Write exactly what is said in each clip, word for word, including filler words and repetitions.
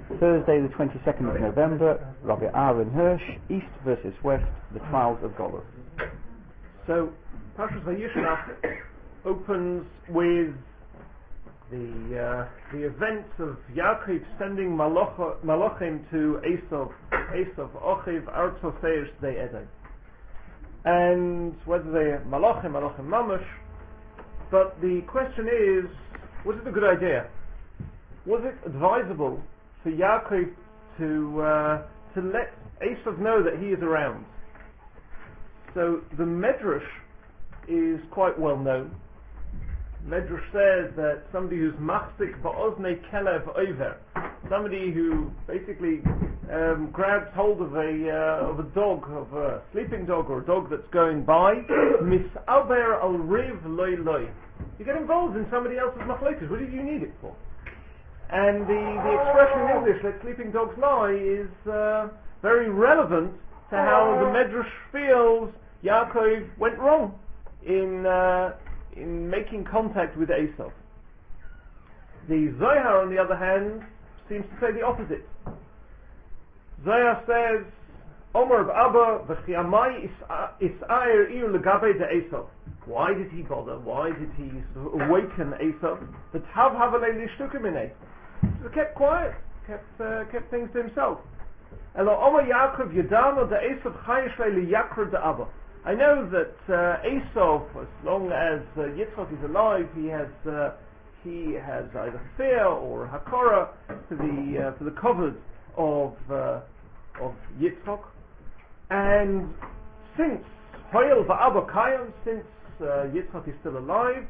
Thursday the twenty-second of November, Rabbi Aaron Hirsch, East versus West, the Trials of Golus. So, Parshas Vayishlach opens with the uh, the events of Yaakov sending Maloch, Malachim to Esav, Esav, Ochiv, Arto Seish, they Edom. And whether they are Malachim, Malachim Mamash, but the question is, was it a good idea? Was it advisable for Yaakov to uh, to let Esav know that he is around? So the Medrash is quite well known. Medrash says that somebody who's machzik ba'oznei kelev over, somebody who basically um, grabs hold of a uh, of a dog, of a sleeping dog or a dog that's going by, misaber al riv loy loy. You get involved in somebody else's machlokes. What did you need it for? And the, the expression in English, let sleeping dogs lie, is uh, very relevant to how the Medrash feels Yaakov went wrong in uh, in making contact with Esav. The Zohar, on the other hand, seems to say the opposite. Zohar says, Omer b'Abba v'chiamai is'air ir legabe de Esav. Why did he bother? Why did he sort of awaken Esav? But hav havalei lishtukim inay. So he kept quiet, kept uh, kept things to himself. Elo Omer Yaakov yadano de Esav chayish liyakra de Abba. I know that uh, Esav, as long as uh, Yitzchak is alive, he has uh, he has either fear or hakara for the uh, for the covers of uh, of Yitzchak, and since Hoyel va'Abba Kayam, since uh, Yitzchak is still alive,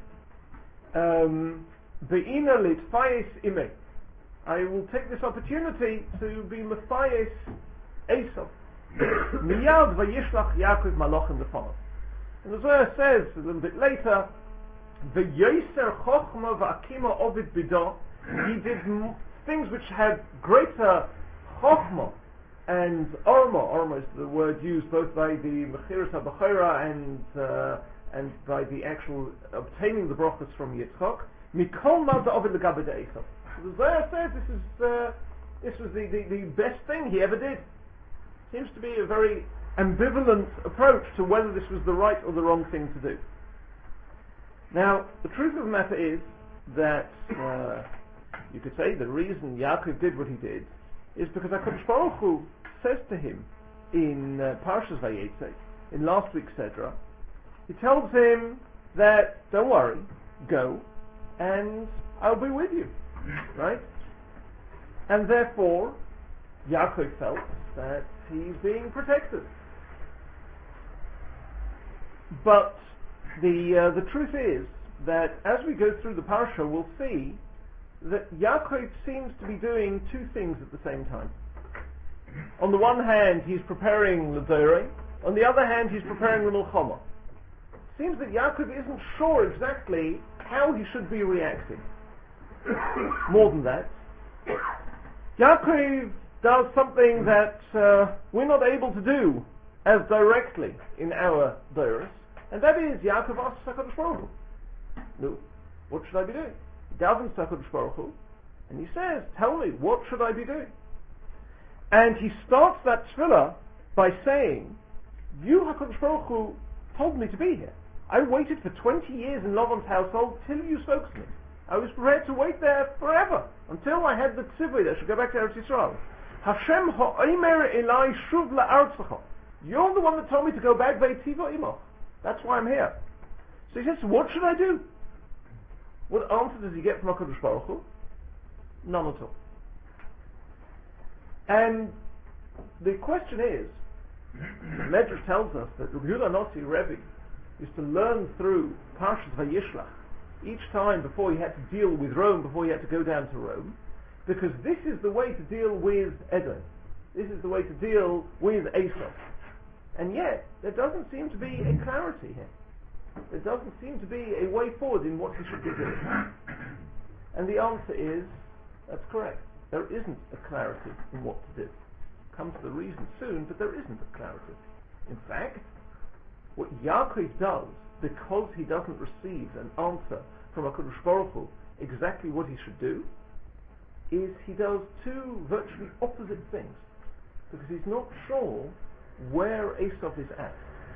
be'ina litfayes imei, I will take this opportunity to be mefayes Esav. Miyad vayishlach Yaakov malachim lefonav. And the Zohar says a little bit later, v'yoser chochma v'akima ovid bidah. He did m- things which had greater chochma and orma. Orma is the word used both by the mechiras habachira and uh, and by the actual obtaining the brachas from Yitzchak. Mikol malta ovid legabe de Esav. The Zohar says this is uh, this was the, the, the best thing he ever did. Seems to be a very ambivalent approach to whether this was the right or the wrong thing to do. Now, the truth of the matter is that uh, you could say the reason Yaakov did what he did is because HaKadosh Baruch Hu says to him in uh, Parshas Vayetze, in last week's Sedra, he tells him that, don't worry, go, and I'll be with you, right? And therefore, Yaakov felt that he's being protected. But the uh, the truth is that as we go through the parsha, we'll see that Yaakov seems to be doing two things at the same time. On the one hand, he's preparing l'dorei. On the other hand, he's preparing the milchama. Seems that Yaakov isn't sure exactly how he should be reacting. More than that, Yaakov does something that uh, we're not able to do as directly in our doros, and that is Yaakov asks HaKadosh Baruch Hu, no, what should I be doing? He davens to HaKadosh Baruch Hu, and he says, tell me, what should I be doing? And he starts that tefillah by saying, you, HaKadosh Baruch Hu, told me to be here. I waited for twenty years in Lavan's household till you spoke to me. I was prepared to wait there forever, until I had the tzivui that I should go back to Eretz Yisrael. Hashem ha'omer elai shuv la'artzecha. You're the one that told me to go back ve'tiva imoch. That's why I'm here. So he says, what should I do? What answer does he get from HaKadosh Baruch Hu? None at all. And the question is, the Medrash tells us that Rabbi Yehuda Nossi Rebbe used to learn through Parshas Vayishlach each time before he had to deal with Rome, before he had to go down to Rome, because this is the way to deal with Edom. This is the way to deal with Esav. And yet, there doesn't seem to be a clarity here. There doesn't seem to be a way forward in what he should be doing. And the answer is, that's correct. There isn't a clarity in what to do. Come to the reason soon, but there isn't a clarity. In fact, what Yaakov does, because he doesn't receive an answer from HaKadosh Baruch Hu exactly what he should do, is he does two virtually opposite things, because he's not sure where Esav is at.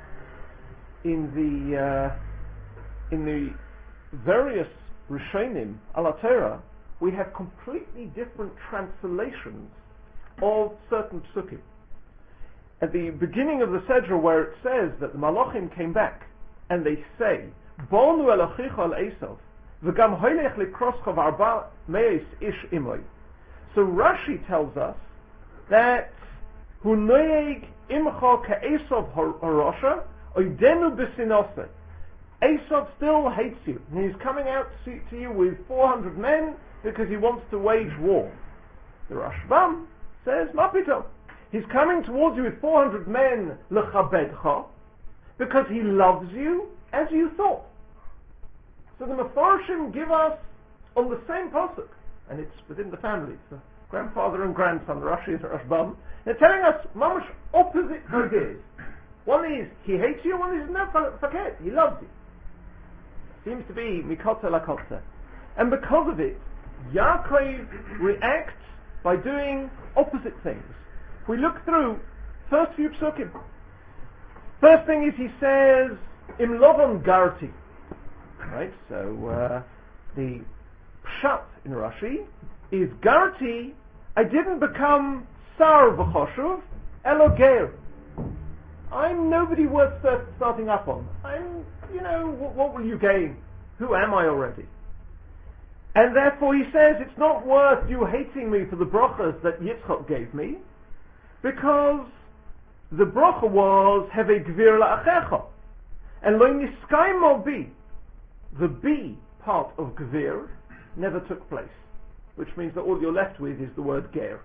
In the uh, in the various Rishonim ala Torah, we have completely different translations of certain psukim. At the beginning of the Sedra, where it says that the Malachim came back and they say, "Bonu el achicha al Esav, v'gam hoylech likroscha v'arba meis ish imoy." So Rashi tells us that hu noeg imcha ke'esav harosha oidenu b'sinose. Esav still hates you, and he's coming out to, see, to you with four hundred men because he wants to wage war. The Rashbam says, Mapito, he's coming towards you with four hundred men lechabedcha because he loves you as you thought. So the Mefarshim give us on the same pasuk, and it's within the family, it's the grandfather and grandson, Rashi and Rashbam. They're telling us mamash opposite ideas. One is he hates you, one is no, forget, he loves you. Seems to be mikotza lakotza. And because of it, Yaakov reacts by doing opposite things. If we look through first few psukim, first thing is he says, Im Lovan Garti. Right, so uh, the pshat in Rashi is Garti, I didn't become Sar v'choshuv, Elogeir. I'm nobody worth starting up on. I'm, you know, what, what will you gain? Who am I already? And therefore he says, it's not worth you hating me for the brachas that Yitzchak gave me, because the bracha was, Heve gvir la'achecha. And lo niskaymo bi, the B part of gvir never took place, which means that all you're left with is the word ger.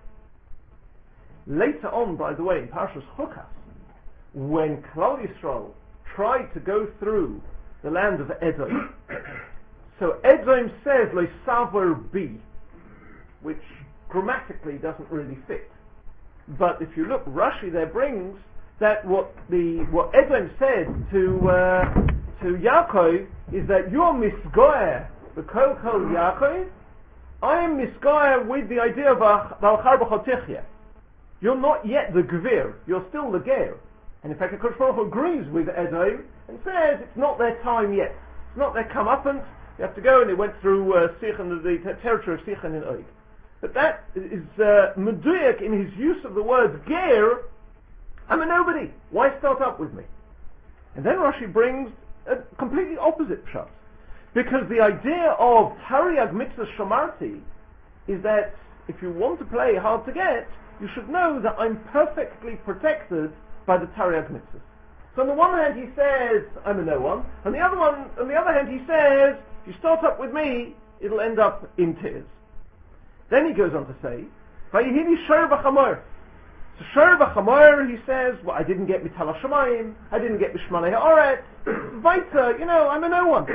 Later on, by the way, in Parshas Chukas, when Klal Yisrael tried to go through the land of Edom, so Edom says lo savar bi, which grammatically doesn't really fit. But if you look, Rashi there brings that what the what Edom said to uh, to Yaakov is that you're misgoer the kol kol Yaakov. I am misgoer with the idea of v'alchar b'chotichya. You're not yet the gvir. You're still the ger. And in fact, the Kodesh Baruch Hu agrees with Edom and says it's not their time yet. It's not their comeuppance. They have to go, and they went through uh, Sichon, the ter- territory of Sichon and Og. But that is uh, Meduyak in his use of the word ger. I'm a nobody. Why start up with me? And then Rashi brings a completely opposite pshat, because the idea of Tariag Mitzvah Shamarti is that if you want to play hard to get, you should know that I'm perfectly protected by the Tariag Mitzvah. So on the one hand he says, I'm a no one. On the other one, on the other hand he says, if you start up with me, it'll end up in tears. Then he goes on to say, Vayihini Shor B'Chamor. So Shor B'Chamor, he says, well, I didn't get Mital HaShamayim, I didn't get Mishmalei HaOretz, Vaita, you know, I'm a no one.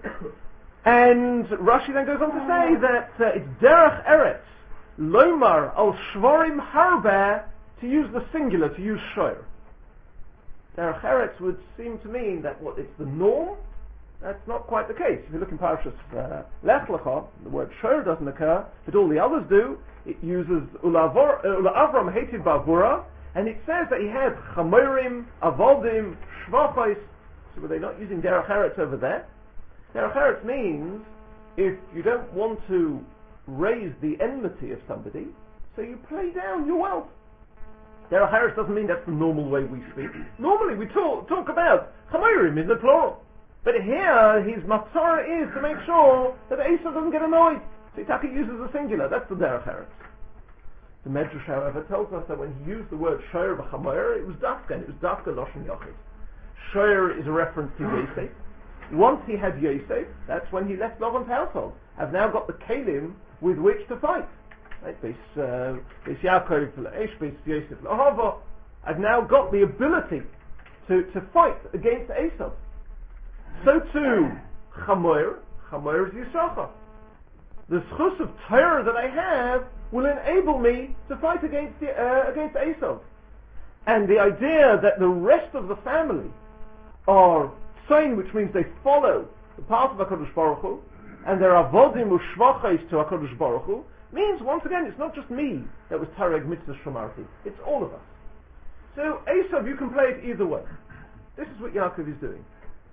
And Rashi then goes on to say that uh, it's Derech Eretz, Lomar al Shvorim Harba, to use the singular, to use Shor. Derech Eretz would seem to mean that what it's the norm. That's not quite the case. If you look in Parashas uh, Lech Lecha, the word Shor doesn't occur, but all the others do. It uses Ula Avram hated Bavura, and it says that he had Chamorim, Avodim, Shvachos. So were they not using Derech Eretz over there? Derech Eretz means if you don't want to raise the enmity of somebody, so you play down your wealth. Derech Eretz doesn't mean that's the normal way we speak. Normally we talk, talk about Chamorim in the plural. But here, his matzara is to make sure that Esav doesn't get annoyed. So Itaki uses the singular. That's the Derech Eretz. The Medrash, however, tells us that when he used the word Shor b'Chamoyer, it was Dafka, and it was Dafka Loshen Yochid. Shor is a reference to Yosef. Once he had Yosef, that's when he left Lavan's household. I've now got the Kalim with which to fight. Right? This uh, Yaakov L'Esh, this Yosef L'Ahava. I've now got the ability to, to fight against Esav. So too, Chamoyer, Chamoyer is Yisachar. The schus of terror that I have will enable me to fight against the, uh, against Esav. And the idea that the rest of the family are Tzayin, which means they follow the path of HaKadosh Baruch Hu, and they're avodim u'shvachos to HaKadosh Baruch Hu, means, once again, it's not just me that was Tareg Mitzvah Shomarti, it's all of us. So, Esav, you can play it either way. This is what Yaakov is doing.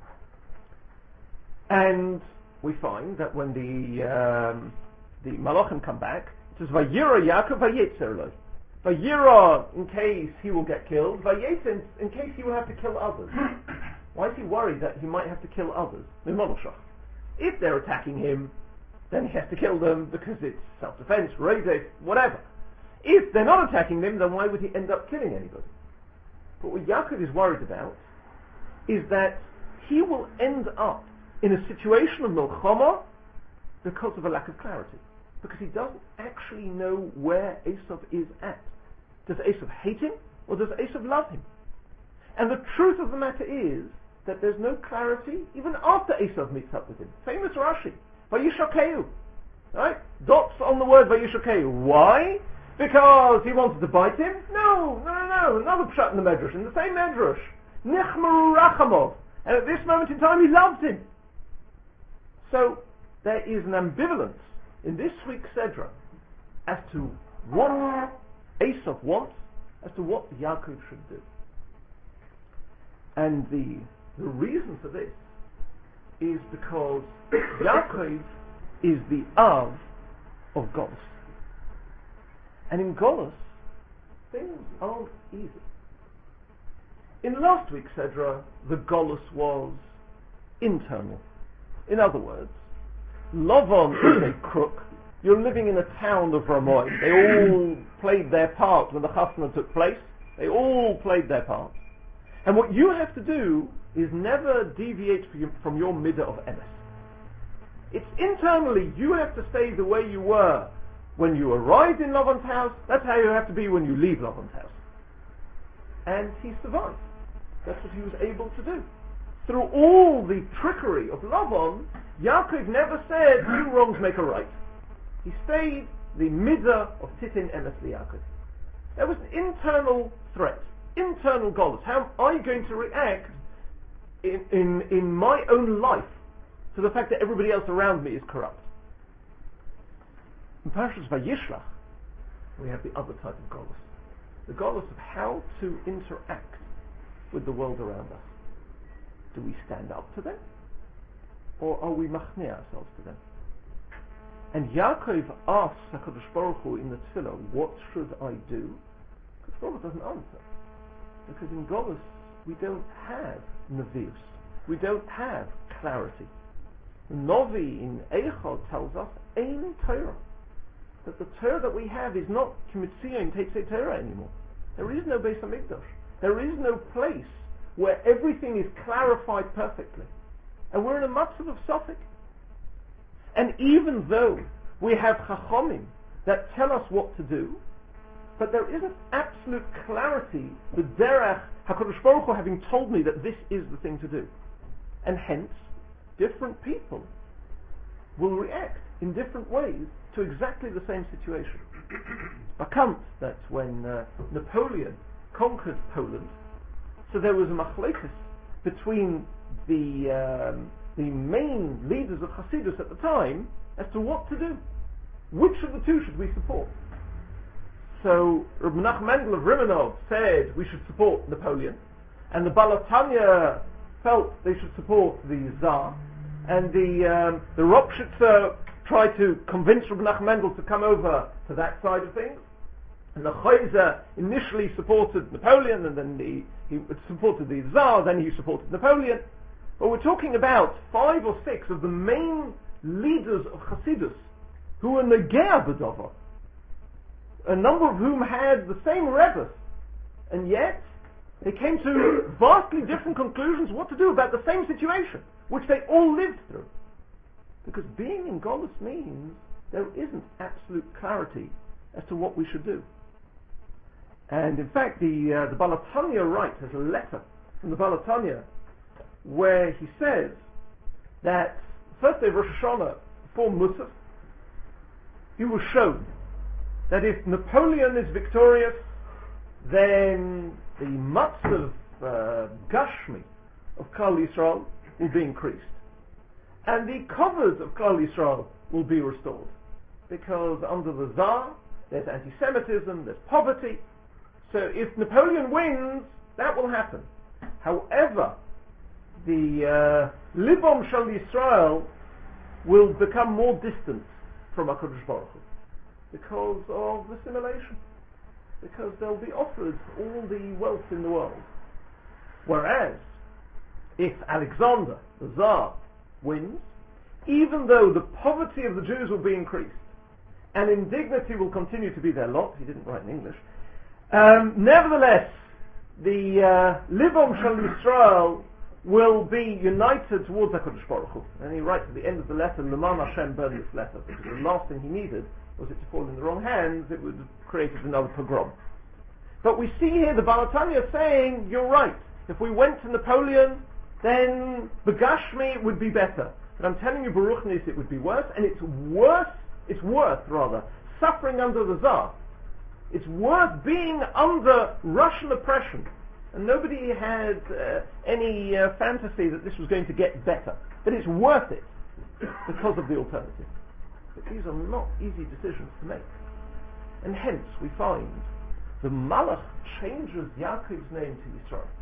And we find that when the um, the Malachim come back, it says, Vayira Yaakov Vayetzer Lo. Vayira, in case he will get killed, Vayetzer, in case he will have to kill others. Why is he worried that he might have to kill others? If they're attacking him, then he has to kill them because it's self-defense, Reideh, whatever. If they're not attacking him, then why would he end up killing anybody? But what Yaakov is worried about is that he will end up in a situation of milchama because of a lack of clarity. Because he doesn't actually know where Esav is at. Does Esav hate him or does Esav love him? And the truth of the matter is that there's no clarity even after Esav meets up with him. Famous Rashi, Vayishakeu. Right? Dots on the word Vayishakeu. Why? Because he wanted to bite him? No, no, no, no. Another pshat in the Medrash, in the same Medrash. Nichmaru Rachamov. And at this moment in time he loved him. So there is an ambivalence in this week's Sedra as to what Esav wants, as to what Yaakov should do. And the, the reason for this is because Yaakov is the Av of Golus. And in Golus, things aren't easy. In last week's Sedra, the Golus was internal. In other words, Lavan is a crook. You're living in a town of Ramoy. They all played their part when the Chasna took place. They all played their part. And what you have to do is never deviate from your midah of emes. It's internally, you have to stay the way you were when you arrived in Lavan's house. That's how you have to be when you leave Lavan's house. And he survived. That's what he was able to do. Through all the trickery of Lavan, Yaakov never said, two wrongs make a right. He stayed the midah of Titin Emes Yaakov. There was an internal threat, internal golus. How am I going to react in, in, in my own life to the fact that everybody else around me is corrupt? In Parshas Vayishlach, we have the other type of golus. The golus of how to interact with the world around us. Do we stand up to them? Or are we machne ourselves to them? And Yaakov asks HaKadosh Baruch Hu in the Tefillah, what should I do? HaKadosh Baruch Hu doesn't answer. Because in Golus, we don't have Nevius. We don't have clarity. The Novi in Eichod tells us, Ein Torah. That the Torah that we have is not Kimitzion Teitzei Torah anymore. There is no Beis HaMikdash. There is no place where everything is clarified perfectly. And we're in a matzav of Suffolk. And even though we have Chachomim that tell us what to do, but there isn't absolute clarity, the derech, HaKadosh Baruch Hu having told me that this is the thing to do. And hence, different people will react in different ways to exactly the same situation. Bakant, that when uh, Napoleon conquered Poland, so there was a machlekes between the um, the main leaders of Hasidus at the time as to what to do. Which of the two should we support? So Reb Menachem Mendel of Rimanov said we should support Napoleon, and the Balatanya felt they should support the Tsar, and the um, the Ropshitzer tried to convince Reb Menachem Mendel to come over to that side of things. And the Chayzer initially supported Napoleon, and then the, he supported the Tsar, then he supported Napoleon. But we're talking about five or six of the main leaders of Hasidus who were Negea B'Dover, a number of whom had the same Rebbe, and yet they came to vastly different conclusions what to do about the same situation, which they all lived through. Because being in Golus means there isn't absolute clarity as to what we should do. And in fact, the uh, the Balatanya writes, has a letter from the Balatanya where he says that first day of Rosh Hashanah, before Musaf, he was shown that if Napoleon is victorious, then the matzav uh, Gashmi of Klal Yisrael will be increased, and the covers of Klal Yisrael will be restored. because under the Tsar there's anti-Semitism, there's poverty. So if Napoleon wins, that will happen. However, the uh, Libom Shel Yisrael will become more distant from HaKadosh Baruch Hu because of assimilation, because they'll be offered all the wealth in the world. Whereas, if Alexander, the Tsar, wins, even though the poverty of the Jews will be increased, and indignity will continue to be their lot, he didn't write in English, um, nevertheless, the uh, Libom Shel Yisrael will be united towards HaKadosh Baruch Hu. And he writes at the end of the letter, L'man Hashem, burn this letter, because the last thing he needed was it to fall in the wrong hands. It would have created another pogrom. But we see here the Baal HaTanya saying, you're right, if we went to Napoleon, then Begashmi it would be better. But I'm telling you, Baruch Nis, it would be worse, and it's worse, it's worth, rather, suffering under the Tsar. It's worth being under Russian oppression. And nobody had uh, any uh, fantasy that this was going to get better. But it's worth it because of the alternative. But these are not easy decisions to make. And hence we find the Malach changes Yaakov's name to Yisrael.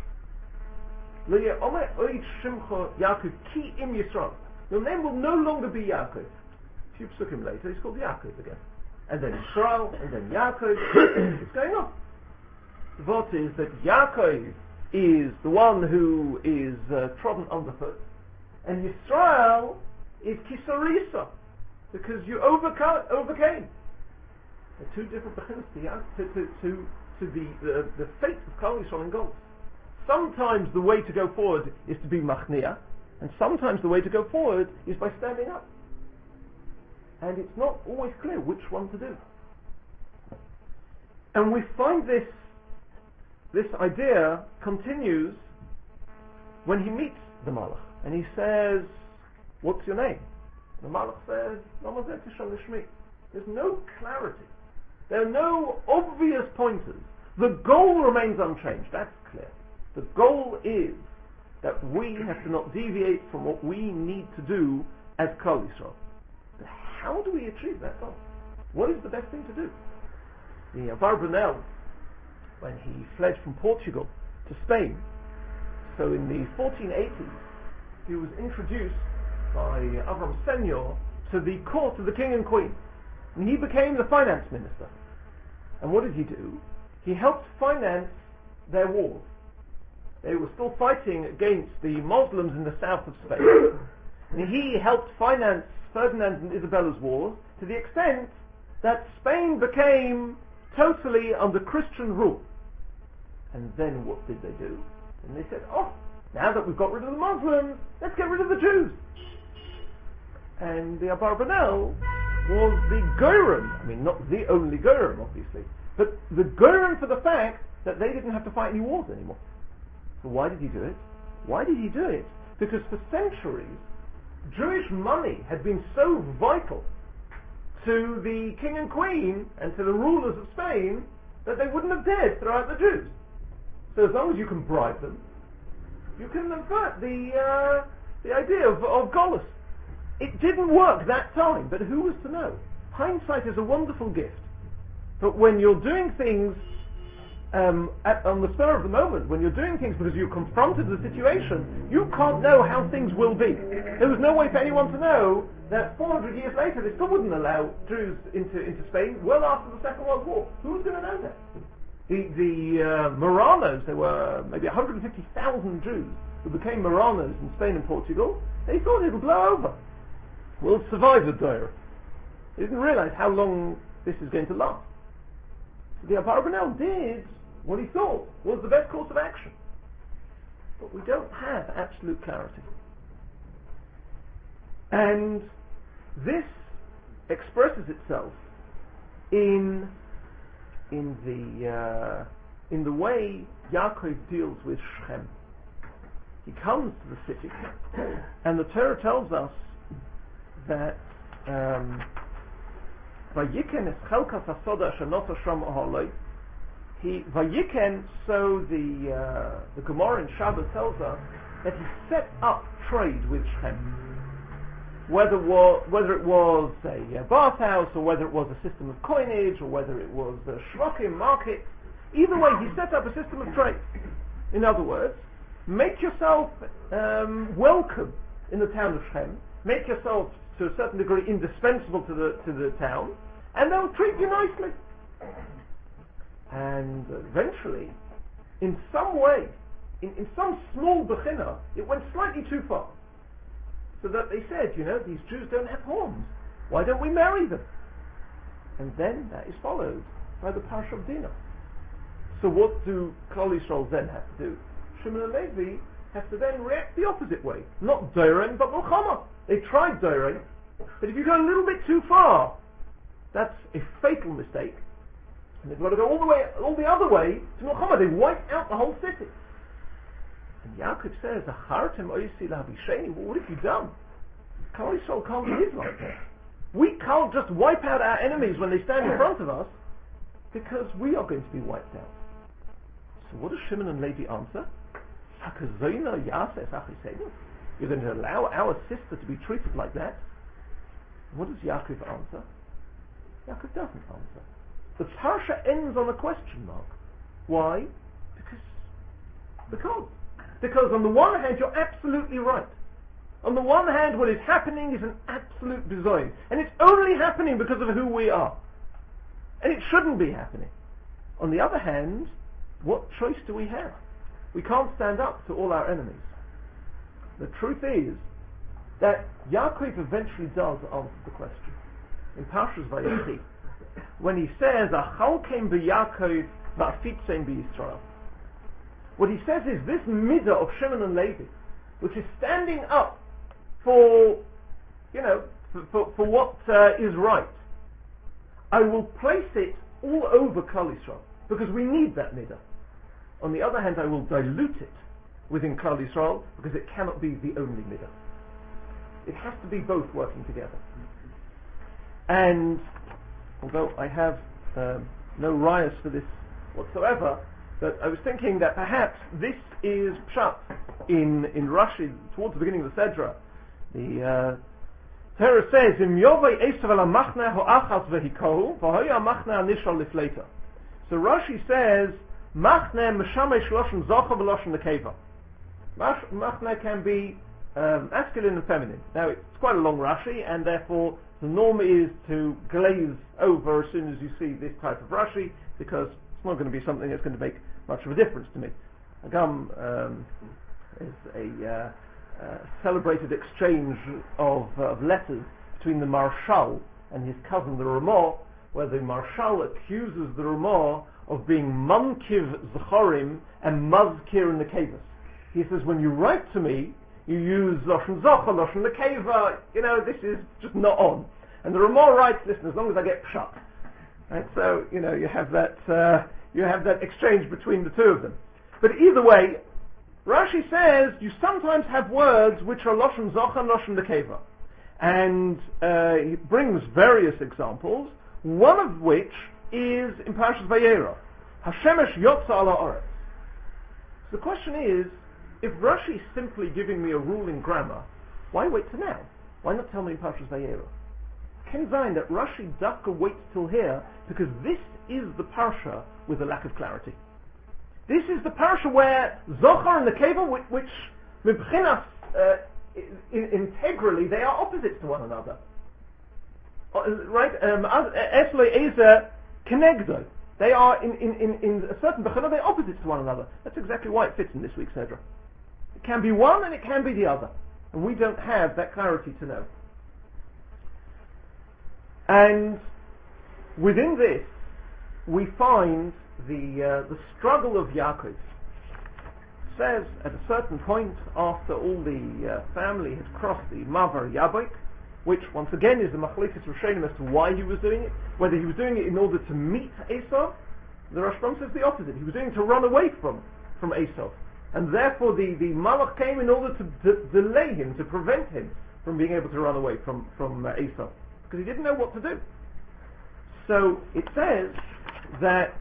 Yaakov ki im Yisrael. Your name will no longer be Yaakov. A few psukim later, he's called Yaakov again. And then Yisrael, and then Yaakov. It's going on. The thought is that Yaakov is the one who is uh, trodden underfoot, and Yisrael is Kisarisa, because you overca- overcame. There are two different beginnings to, to, to, to the, uh, the fate of Kal Yisrael and Golus. Sometimes the way to go forward is to be Machnia, and sometimes the way to go forward is by standing up. And it's not always clear which one to do. And we find this this idea continues when he meets the Malach. And he says, what's your name? And the Malach says, Namazeh Tishal Lishmi. There's no clarity. There are no obvious pointers. The goal remains unchanged. That's clear. The goal is that we have to not deviate from what we need to do as Klal Yisrael. But how do we achieve that goal? What is the best thing to do? The Abarbanel, when he fled from Portugal to Spain, so in the fourteen eighties, he was introduced by Avram Senior to the court of the king and queen, and he became the finance minister. And what did he do? He helped finance their wars. They were still fighting against the Muslims in the south of Spain, and he helped finance Ferdinand and Isabella's wars to the extent that Spain became totally under Christian rule. And then what did they do? And they said, oh, now that we've got rid of the Muslims, let's get rid of the Jews. And the Abarbanel was the Goren, I mean not the only Goren obviously, but the Goren for the fact that they didn't have to fight any wars anymore. So why did he do it? Why did he do it? Because for centuries, Jewish money had been so vital to the king and queen and to the rulers of Spain that they wouldn't have dared throw out the Jews. So as long as you can bribe them, you can avert the uh, the idea of, of Golus. It didn't work that time, but who was to know? Hindsight is a wonderful gift. But when you're doing things um, at, on the spur of the moment, when you're doing things because you're confronted with the situation, you can't know how things will be. There was no way for anyone to know that four hundred years later they still wouldn't allow Jews into, into Spain well after the Second World War. Who was going to know that? The, the uh, Marranos, there were maybe one hundred fifty thousand Jews who became Marranos in Spain and Portugal. They thought it would blow over. We'll survive the Doira. They didn't realize how long this is going to last. So the Abarbanel did what he thought was the best course of action. But we don't have absolute clarity. And this expresses itself in in the uh, in the way Yaakov deals with Shechem. He comes to the city, and the Torah tells us that um, Vayiken es chelkas hasoda shenota sham oholoi. He Vayiken, so the uh, the Gemara in Shabbos tells us that he set up trade with Shechem. whether, wa- whether it was a, a bathhouse, or whether it was a system of coinage, or whether it was a shrokim market. Either way, he set up a system of trade. In other words, make yourself um, welcome in the town of Shem, make yourself to a certain degree indispensable to the to the town, and they'll treat you nicely. And eventually, in some way, in, in some small bechina, it went slightly too far. So that they said, you know, these Jews don't have horns. Why don't we marry them? And then that is followed by the Parsha of Dinah. So what do Klal Yisrael then have to do? Shimon and Levi have to then react the opposite way. Not Doren, but Milchama. They tried Doren, but if you go a little bit too far, that's a fatal mistake. And they've got to go all the way, all the other way to Milchama. They wipe out the whole city. And Yaakov says, "Achartem oysi lahavisheni." Well, what have you done? Klal Yisrael can't live like that. We can't just wipe out our enemies when they stand in front of us, because we are going to be wiped out. So what does Shimon and Levi answer? You're going to allow our sister to be treated like that? What does Yaakov answer? Yaakov doesn't answer. The parsha ends on a question mark. Why? Because, because. Because on the one hand, you're absolutely right. On the one hand, what is happening is an absolute design. And it's only happening because of who we are. And it shouldn't be happening. On the other hand, what choice do we have? We can't stand up to all our enemies. The truth is that Yaakov eventually does answer the question. In Parshas Vayechi, when he says, "Achal kem b'Yaakov va'afitzein b'Yisrael," what he says is this midah of Shimon and Levi, which is standing up for, you know, for, for, for what uh, is right. I will place it all over Klal Yisrael, because we need that midah. On the other hand, I will dilute it within Klal Yisrael, because it cannot be the only midah. It has to be both working together. And although I have um, no rayas for this whatsoever, but I was thinking that perhaps this is pshat in in Rashi towards the beginning of the Sedra. The uh, Torah says, "Im yovei esav al machna ho'achas vehikohu v'hoya machna nishal lifleta." So Rashi says, "Machna meshamesh loshen zocha v'loshen nekeva." Machna can be um, masculine and feminine. Now it's quite a long Rashi, and therefore the norm is to glaze over as soon as you see this type of Rashi, because it's not going to be something that's going to make much of a difference to me. Agam um, is a uh, uh, celebrated exchange of, uh, of letters between the Marshal and his cousin the Ramah, where the Marshal accuses the Ramah of being Mankiv Zachorim and Mazkir Nekevas. He says, when you write to me, you use Loshen Zocha, Loshen Nekeva, you know, this is just not on. And the Ramah writes, listen, as long as I get pshat. Right, so, you know, you have that uh, you have that exchange between the two of them. But either way, Rashi says you sometimes have words which are Loshen Zocha and Loshen Nekeva. And uh, he brings various examples, one of which is in Parshas Vayera. Hashemesh Yotza ala Oretz. So the question is, if Rashi is simply giving me a rule in grammar, why wait to now? Why not tell me in Parshas Vayera? Ken Zayin that Rashi Dafka waits till here because this is the parsha with a lack of clarity. This is the parsha where Zochar and Nekeva, which, which Mibchinas, uh, in, integrally, they are opposites to one another. Uh, right? Esle Ezer Kenegdo. They are, in, in, in, in a certain Bechana, they're opposites to one another. That's exactly why it fits in this week's Sedra. It can be one and it can be the other. And we don't have that clarity to know. And within this, we find the uh, the struggle of Yaakov. Says at a certain point, after all the uh, family had crossed the Mavar Yabok, which once again is the Machlekes Rishonim as to why he was doing it, whether he was doing it in order to meet Esau. The Rashbam says the opposite. He was doing it to run away from from Esau, and therefore the the Malach came in order to d- delay him, to prevent him from being able to run away from from uh, Esau, because he didn't know what to do. So it says that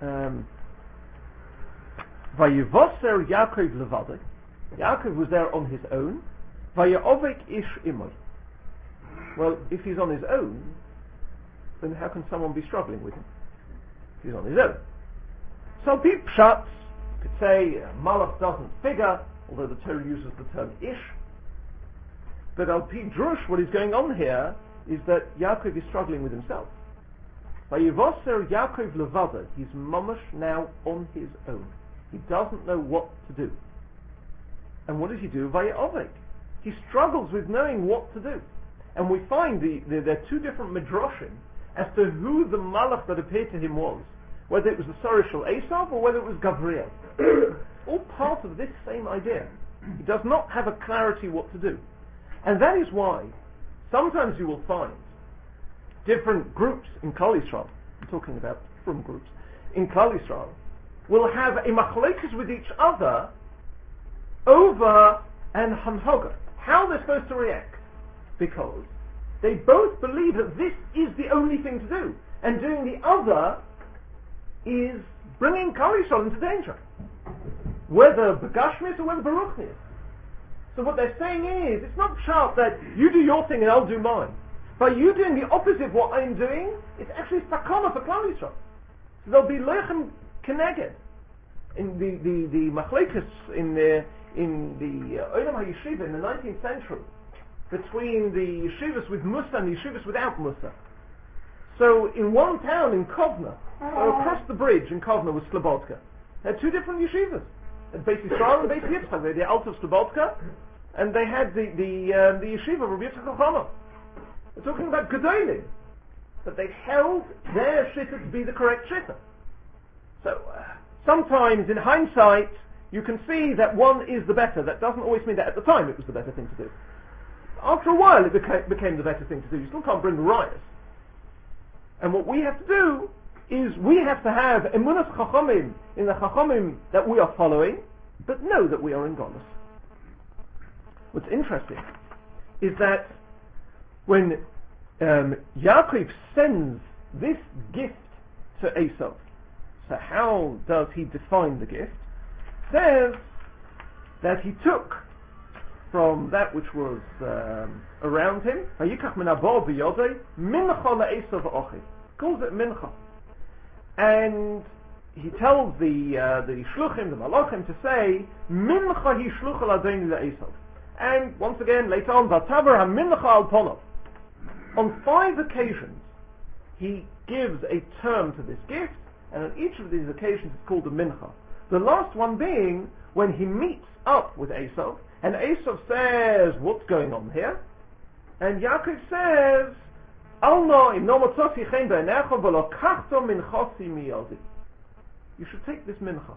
Vayivoser Yaakov levadek. Yaakov was there on his own. Vayeovek ish imoy. Well, if he's on his own, then how can someone be struggling with him? If he's on his own. So Pete Pshatz could say uh, Malach doesn't figure, although the Torah uses the term Ish. But Al Pi Drush, what is going on here is that Yaakov is struggling with himself. By Yivoser Yaakov Levada, he's mamash now on his own. He doesn't know what to do. And what does he do? Vaya Ovek. He struggles with knowing what to do. And we find the, the, there are two different midrashim as to who the malach that appeared to him was. Whether it was the Sorishal Esav or whether it was Gavriel. All part of this same idea. He does not have a clarity what to do. And that is why sometimes you will find different groups in Klal Yisrael, I'm talking about from groups, in Klal Yisrael, will have a machlekes with each other over an hanhoga, how they're supposed to react. Because they both believe that this is the only thing to do, and doing the other is bringing Klal Yisrael into danger. Whether Begashmis or whether Baruchnis. So what they're saying is, it's not sharp that you do your thing and I'll do mine. By you doing the opposite of what I'm doing, it's actually sakana for Klal Yisrael. So there'll be lechem keneged. In the the the machlekes in the in the uh, Olam HaYeshiva in the nineteenth century, between the yeshivas with Musa and the yeshivas without Musa. So in one town in Kovna, or across the bridge in Kovna was Slobodka, they had two different yeshivas. At Beis Yisrael and Beis Yitzchak, they had the Alta of Slobodka, and they had the the uh, the yeshiva of Rabbi Yitzchak Chachama. We're talking about Gedolim, but they held their shitta to be the correct shitta. So uh, sometimes in hindsight you can see that one is the better. That doesn't always mean that at the time it was the better thing to do. After a while it beca- became the better thing to do. You still can't bring riots. And what we have to do is we have to have emunas chachamim in the chachamim that we are following, but know that we are in Golus. What's interesting is that when um, Yaakov sends this gift to Esav, so how does he define the gift? Says that he took from that which was um, around him, Vayikach min habo b'yodei, mincha le'Esav v'ochiv. Calls it mincha. And he tells the uh, the shluchim, the malachim, to say, mincha hi shluch al adoni le'Esav. And once again, later on, v'taver ha-mincha al ponov. On five occasions, he gives a term to this gift, and on each of these occasions it's called a mincha. The last one being when he meets up with Esav, and Esav says, what's going on here? And Yaakov says, Alno im no motzoti chen b'einecha v'lo kachto minchasi miyodi. You should take this mincha.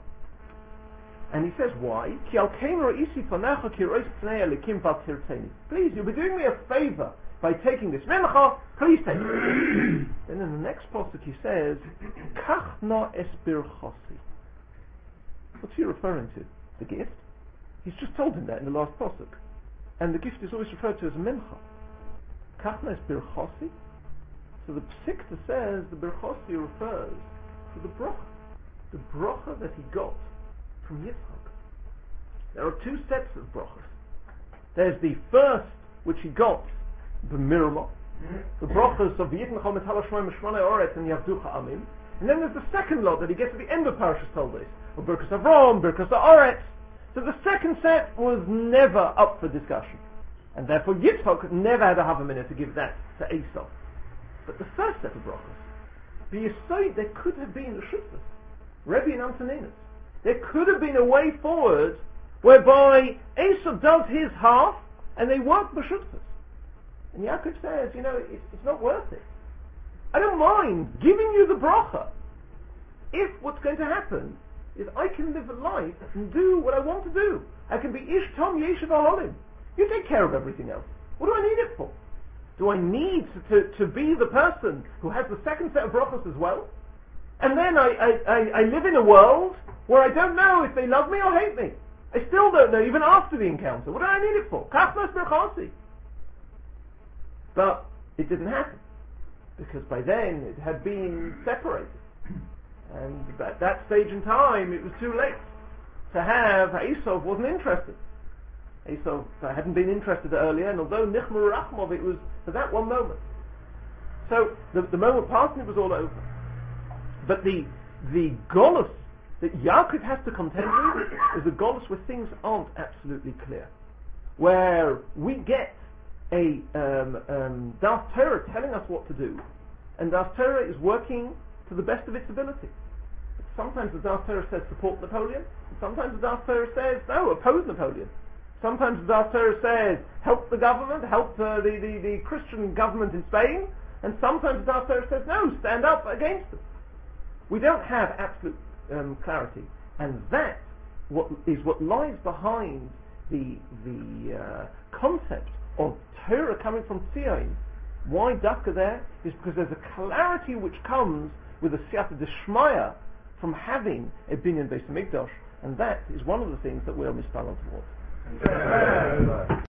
And he says, why? Ki al kein ro'isi fanecha ki ro'is pnei elikim vat tirteni. Please, you'll be doing me a favor by taking this mincha, please take it. Then in the next pasuk he says, Kach na es birchosi. What's he referring to? The gift? He's just told him that in the last pasuk. And the gift is always referred to as a mincha. Kach na es birchosi. So the Psikta says the birchosi refers to the bracha. The bracha that he got from Yitzchak. There are two sets of brachas. There's the first which he got b'mirma, the brachas of V'yitnachal metal hashmoyim shmoneh oretz and Yavducha Amim, and then there's the second lot that he gets at the end of Parashas Toldos, of Birkas Avram, Birkas Haaretz. So the second set was never up for discussion, and therefore Yitzchak never had a half a minute to give that to Esav. But the first set of brachas, the Yesod, there could have been a shutfus, Rebbe and Antoninus. There could have been a way forward whereby Esav does his half and they work b'shutfus. And Yaakov says, you know, it's, it's not worth it. I don't mind giving you the bracha if what's going to happen is I can live a life and do what I want to do. I can be ish tom yeshiv alolim. You take care of everything else. What do I need it for? Do I need to, to be the person who has the second set of brachas as well? And then I, I, I, I live in a world where I don't know if they love me or hate me. I still don't know, even after the encounter. What do I need it for? Kachnas berchasi. But it didn't happen, because by then it had been separated. And at that stage in time, it was too late to have, Esav wasn't interested. Esav uh, hadn't been interested earlier, and although Nichmar Rachmov, it was for that one moment. So the, the moment passed and it was all over. But the the golus that Yaakov has to contend with is a golus where things aren't absolutely clear, where we get a um, um, Das Torah telling us what to do, and Das Torah is working to the best of its ability. Sometimes the Das Torah says support Napoleon, and sometimes the Das Torah says no, oppose Napoleon. Sometimes the Das Torah says help the government, help uh, the, the, the Christian government in Spain, and sometimes the Das Torah says no, stand up against them. We don't have absolute um, clarity, and that what is what lies behind the the uh, concept of Torah coming from Tzion. Why Dafka there is because there's a clarity which comes with a Siyata Deshmaya from having a Binyan Beis HaMikdash, and that is one of the things that we are misspelled towards.